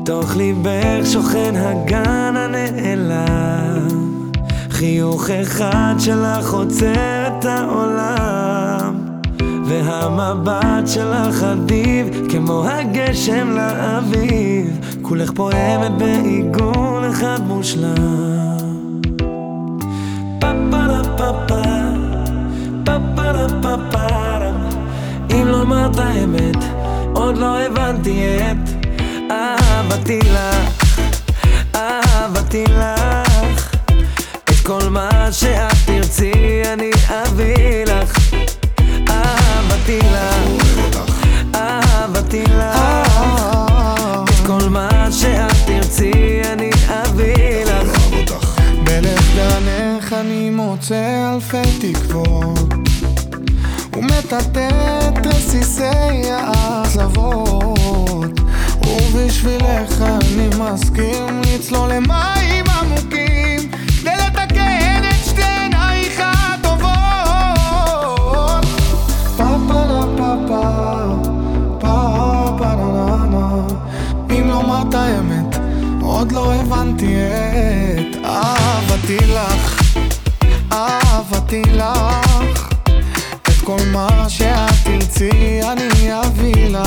בתוך ליבך שוכן הגן הנעלם, חיוך אחד שלך עוצר את העולם, והמבט שלך אדיב כמו הגשם לאביב, כולך פועמת בעיגול אחד מושלם. פאפרה פאפה פאפרה פאפרה, אם לא אמרת האמת עוד לא הבנתי את אהבתי לך, אהבתי לך. את כל מה שאת תרצי אני אביא לך. אהבתי לך, אהבתי לך. את כל מה שאת תרצי אני אביא לך. בלב גנך אני מוצא אלפי תקוות, ומטאטא רסיסי האכזבות, ובשבילך אני מסכים לצלול למים עמוקים כדי לתקן את שתי עינייך הטובות. פאפרה פאפה פאפה ננה, אם לא אמרת האמת עוד לא הבנתי את אהבתי לך, אהבתי לך. את כל מה שאת תרצי אני אביא לך.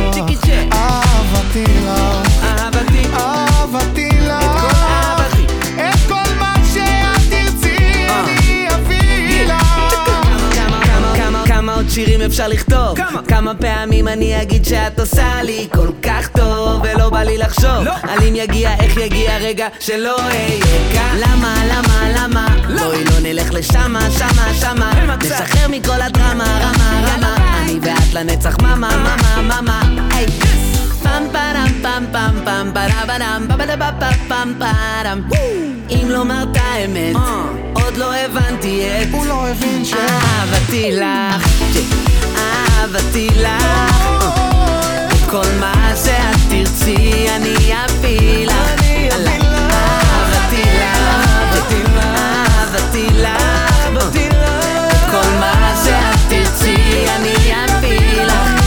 אהבתי לך, אהבתי לך. את כל מה שאת תרצי אני אביא לך. כמה עוד שירים אפשר לכתוב? כמה פעמים אני אגיד שאת עושה לי כל כך טוב, ולא בא לי לחשוב על אם יגיע, איך יגיע רגע שלא אהיה כאן. למה בואי לא נלך לשמה, שמה נשחרר מכל הדרמה, רמה אני ואת לנצח, מאמה היי פם פרם פם פם פם פרם פם פרם. אם לא אמרת האמת עוד לא הבנתי את הוא לא הבין אהבתי לך, אהבתי לך. את כל מה שאת תרצי אני אביא לך. אהבתי לך, אהבתי לך. את כל מה שאת תרצי אני אביא לך.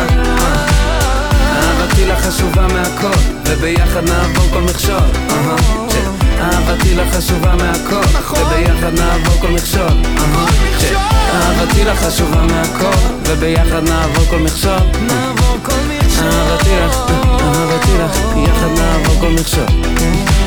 אהבתי לך חשובה מהכל, וביחד נעבור כל מכשול. אהבתי לך חשובה מהכל, וביחד נעבור כל מכשול. אהבתי לך חשובה מהכל, וביחד נעבור כל מכשול. אהבתי לך, יחד נעבור כל מכשול.